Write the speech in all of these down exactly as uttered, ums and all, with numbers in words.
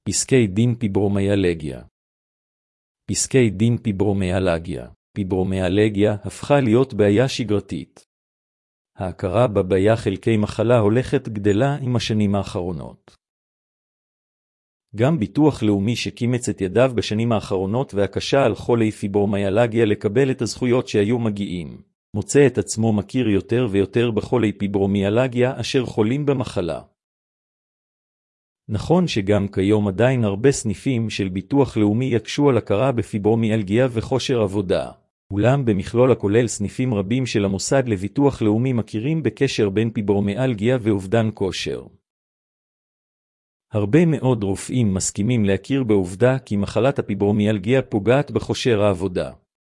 פסקי דין פיברומיאלגיה. פסקי דין פיברומיאלגיה. פיברומיאלגיה הפכה להיות בעיה שגרתית. ההכרה בבעיה חלקי מחלה הולכת גדלה עם השנים האחרונות. גם ביטוח לאומי שקימץ את ידיו בשנים האחרונות והקשה על חולי פיברומיאלגיה לקבל את הזכויות שהיו מגיעים, מוצא את עצמו מכיר יותר ויותר בחולי פיברומיאלגיה אשר חולים במחלה. נכון שגם כיום עדיין הרבה סניפים של ביטוח לאומי יקשו על הכרה בפיברומיאלגיה וכושר עבודה, אולם במכלול הכולל סניפים רבים של המוסד לביטוח לאומי מכירים בקשר בין פיברומיאלגיה ואובדן כושר. הרבה מאוד רופאים מסכימים להכיר בעובדה כי מחלת הפיברומיאלגיה פוגעת בכושר העבודה.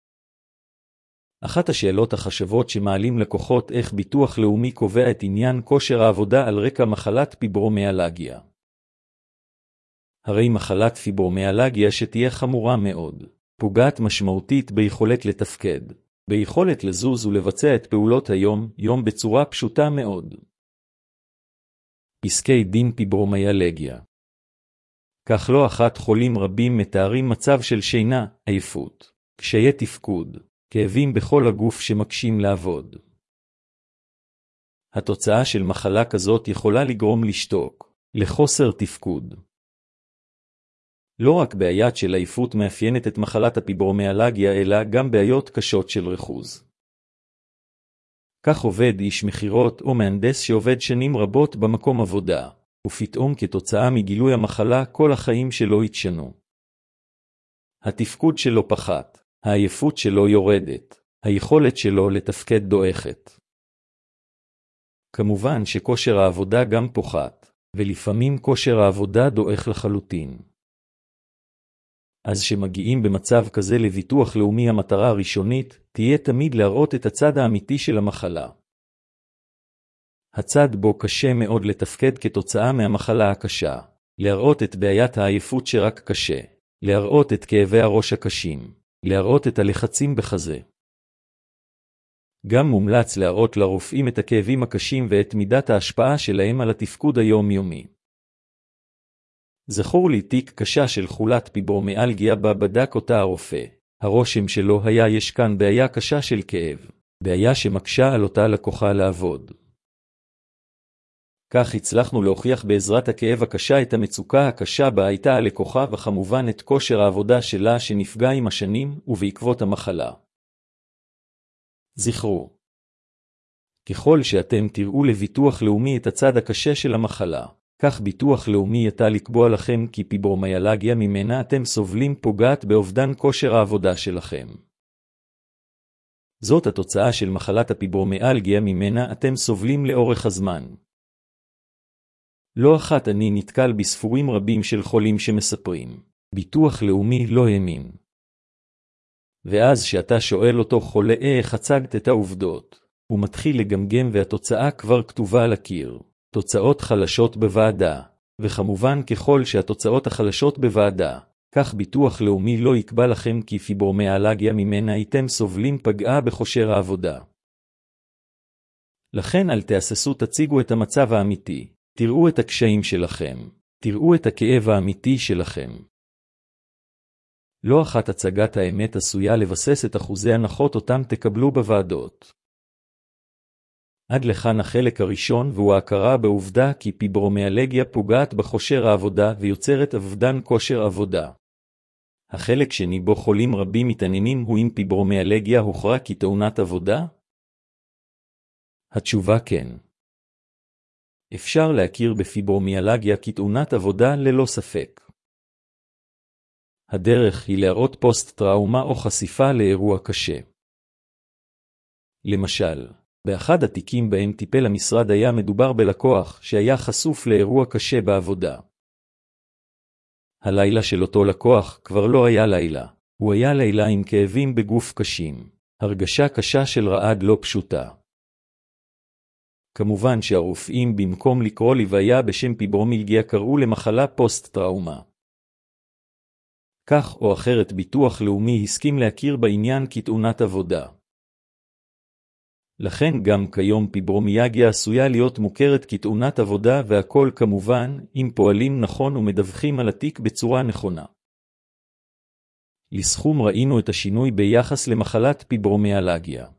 אחת השאלות החשובות שמעלים לקוחות איך ביטוח לאומי קובע את עניין כושר העבודה על רקע מחלת פיברומיאלגיה. הרי מחלת פיברומיאלגיה שתהיה חמורה מאוד, פוגעת משמעותית ביכולת לתפקד, ביכולת לזוז ולבצע את פעולות היום יום בצורה פשוטה מאוד. פסקי דין פיברומיאלגיה. כך לא אחת חולים רבים מתארים מצב של שינה, עייפות, קשיי תפקוד, כאבים בכל הגוף שמקשים לעבוד. התוצאה של מחלה כזאת יכולה לגרום לשתוק, לחוסר תפקוד. לא רק בעיית של עייפות מאפיינת את מחלת הפיברומיאלגיה, אלא גם בעיות קשות של ריכוז. כך עובד איש מחירות או מהנדס שעובד שנים רבות במקום עבודה, ופתאום כתוצאה מגילוי המחלה כל החיים שלו התשנו. התפקוד שלו פחת, העייפות שלו יורדת, היכולת שלו לתפקד דועכת. כמובן שכושר העבודה גם פוחת, ולפעמים כושר העבודה דועך לחלוטין. אז שמגיעים במצב כזה לביטוח לאומי המטרה הראשונית תהיה תמיד להראות את הצד האמיתי של המחלה. הצד בו קשה מאוד לתפקד כתוצאה מהמחלה הקשה, להראות את בעיית העייפות שרק קשה, להראות את כאבי הראש הקשים, להראות את הלחצים בחזה. גם מומלץ להראות לרופאים את הכאבים הקשים ואת מידת ההשפעה שלהם על התפקוד היומיומי. זכור לי תיק קשה של חולת פיברומיאלגיה בה בדק אותה הרופא. הרושם שלו היה יש כאן בעיה קשה של כאב, בעיה שמקשה על אותה לקוחה לעבוד. כך הצלחנו להוכיח בעזרת הכאב הקשה את המצוקה הקשה בה הייתה הלקוחה וכמובן את כושר העבודה שלה שנפגע עם השנים ובעקבות המחלה. זכרו, ככל שאתם תראו לביטוח לאומי את הצד הקשה של המחלה, כך ביטוח לאומי יתה לקבוע לכם כי פיברומיאלגיה ממנה אתם סובלים פוגעת באובדן כושר העבודה שלכם. זאת התוצאה של מחלת הפיברומיאלגיה ממנה אתם סובלים לאורך הזמן. לא אחת אני נתקל בספורים רבים של חולים שמספרים, ביטוח לאומי לא האמין. ואז שאתה שואל אותו חולה איך הצגת את העובדות, הוא מתחיל לגמגם והתוצאה כבר כתובה על הקיר. תוצאות חלשות בוועדה, וכמובן ככל שהתוצאות החלשות בוועדה, כך ביטוח לאומי לא יקבע לכם כי פיברומיאלגיה ממנה הייתם סובלים פגעה בכושר העבודה. לכן אל תהססו, תציגו את המצב האמיתי, תראו את הקשיים שלכם, תראו את הכאב האמיתי שלכם. לא אחת הצגת האמת עשויה לבסס את אחוזי הנחות אותם תקבלו בוועדות. עד לכאן החלק הראשון והוא ההכרה בעובדה כי פיברומיאלגיה פוגעת בכושר העבודה ויוצרת אובדן כושר עבודה. החלק שני בו חולים רבים מתעניינים הוא אם פיברומיאלגיה הוכרה כתאונת עבודה? התשובה כן. אפשר להכיר בפיברומיאלגיה כתאונת עבודה ללא ספק. הדרך היא להראות פוסט-טראומה או חשיפה לאירוע קשה. למשל, באחד התיקים בהם טיפל המשרד היה מדובר בלקוח שהיה חשוף לאירוע קשה בעבודה. הלילה של אותו לקוח כבר לא היה לילה, הוא היה לילה עם כאבים בגוף קשים, הרגשה קשה של רעד לא פשוטה. כמובן שהרופאים במקום לקרוא לוויה בשם פיברומיאלגיה קראו למחלה פוסט-טראומה. כך או אחרת ביטוח לאומי הסכים להכיר בעניין כתאונת עבודה. לכן גם כיום פיברומיאלגיה עשויה להיות מוכרת כתאונת עבודה, והכל כמובן, אם פועלים נכון ומדווחים על התיק בצורה נכונה. לסכום ראינו את השינוי ביחס למחלת פיברומיאלגיה.